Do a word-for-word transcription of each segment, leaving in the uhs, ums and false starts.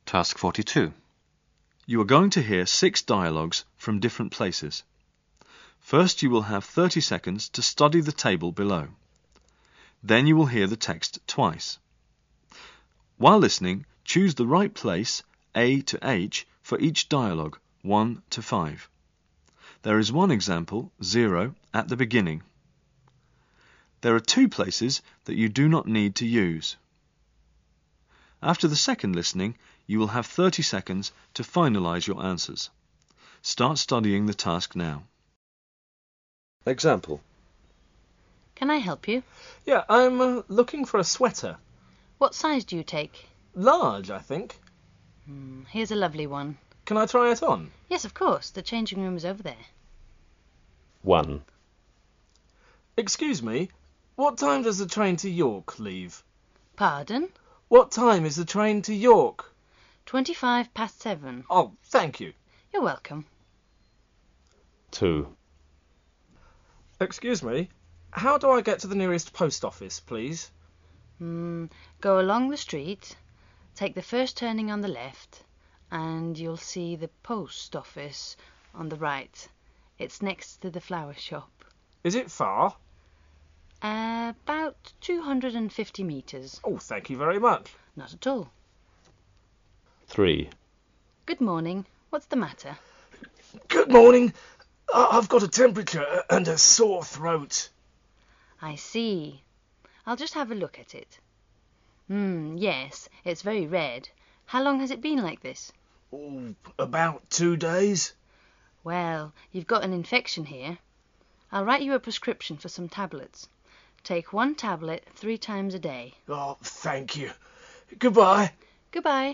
Task forty-two. You are going to hear six dialogues from different places. First, you will have thirty seconds to study the table below. Then you will hear the text twice. While listening, choose the right place, A to H, for each dialogue, one to five. There is one example, zero, at the beginning. There are two places that you do not need to use. After the second listening, you will have thirty seconds to finalize your answers. Start studying the task now. Example. Can I help you? Yeah, I'm uh, looking for a sweater. What size do you take? Large, I think. Hmm, here's a lovely one. Can I try it on? Yes, of course. The changing room is over there. one. Excuse me, what time does the train to York leave? Pardon? What time is the train to York? Twenty-five past seven. Oh, thank you. You're welcome. two. Excuse me, how do I get to the nearest post office, please? Hmm, go along the street, take the first turning on the left, and you'll see the post office on the right. It's next to the flower shop. Is it far? Uh, about two hundred fifty metres. Oh, thank you very much. Not at all. three. Good morning. What's the matter? Good morning. I- I've got a temperature and a sore throat. I see. I'll just have a look at it. Hmm, yes, it's very red. How long has it been like this? Oh, about two days. Well, you've got an infection here. I'll write you a prescription for some tablets. Take one tablet three times a day. Oh, thank you. Goodbye. Goodbye.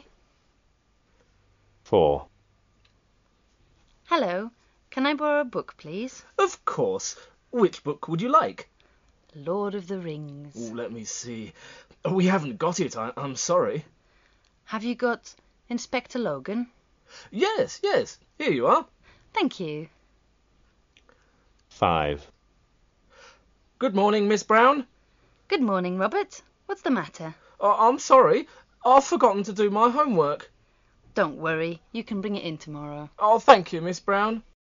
four. Hello. Can I borrow a book, please? Of course. Which book would you like? Lord of the Rings. Oh, let me see. We haven't got it, I- I'm sorry. Have you got Inspector Logan? Yes, yes. Here you are. Thank you. five. Good morning, Miss Brown. Good morning, Robert. What's the matter? Uh, I'm sorry. I've forgotten to do my homework. Don't worry. You can bring it in tomorrow. Oh, thank you, Miss Brown.